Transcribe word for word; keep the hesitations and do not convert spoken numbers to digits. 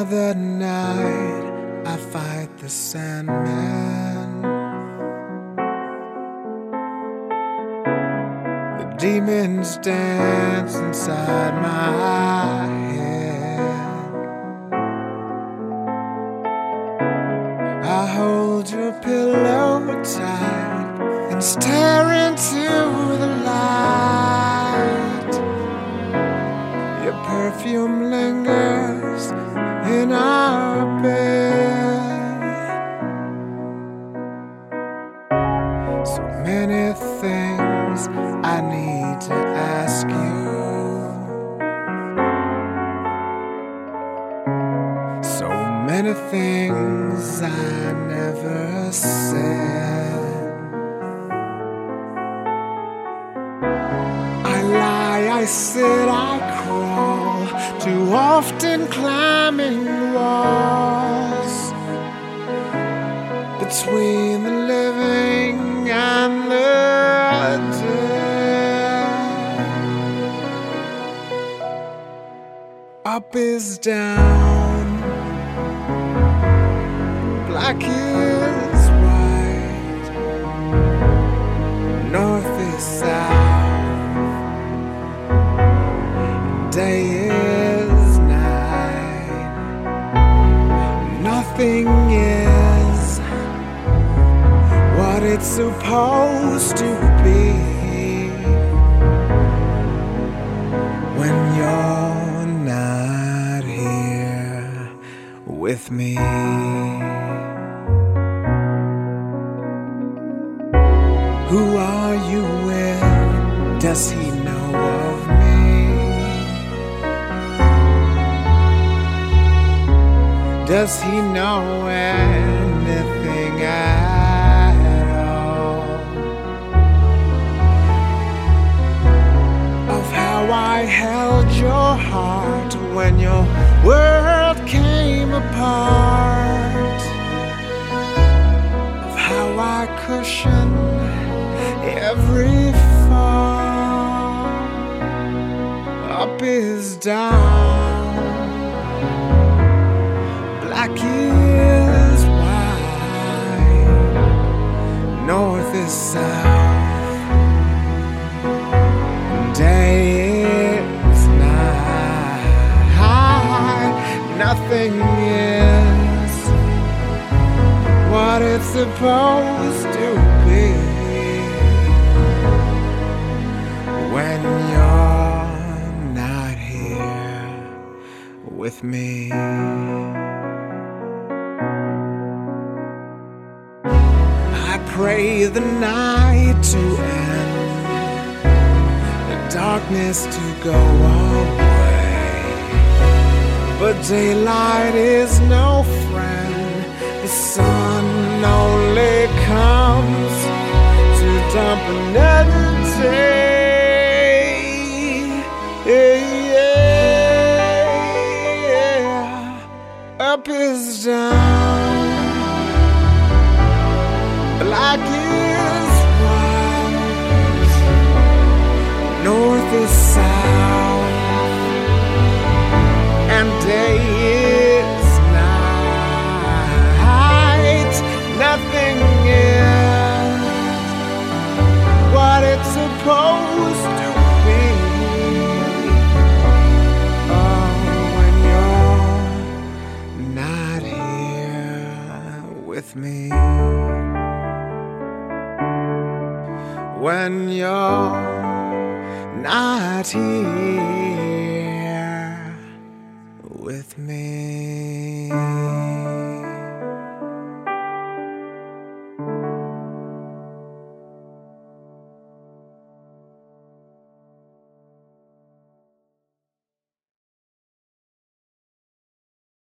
the night I fight the Sandman. The demons dance inside my head. I hold your pillow tight and stare into the light. Your perfume lingers in our bed. So many things I need to ask you. So many things I never said. I lie, I sit, I crawl, too often climbing walls between the living and the dead. Up is down, black is white, north is south, day is night. Nothing is what it's supposed to be when you're not here with me. Who are you with? Does he know of me? Does he know anything at all of how I held your heart when your world came apart, of how I cushioned every fall? Up is down, black is white, north is south, day is night. Nothing is what it's supposed to be when you're not here with me. I pray the night to end, the darkness to go away, but daylight is no friend. The sun only comes to dump another day. Yeah, yeah. Up is down, black is white, north is south, and day is night. Nothing is what it's supposed to be. Oh, when you're not here with me. When you're not here with me.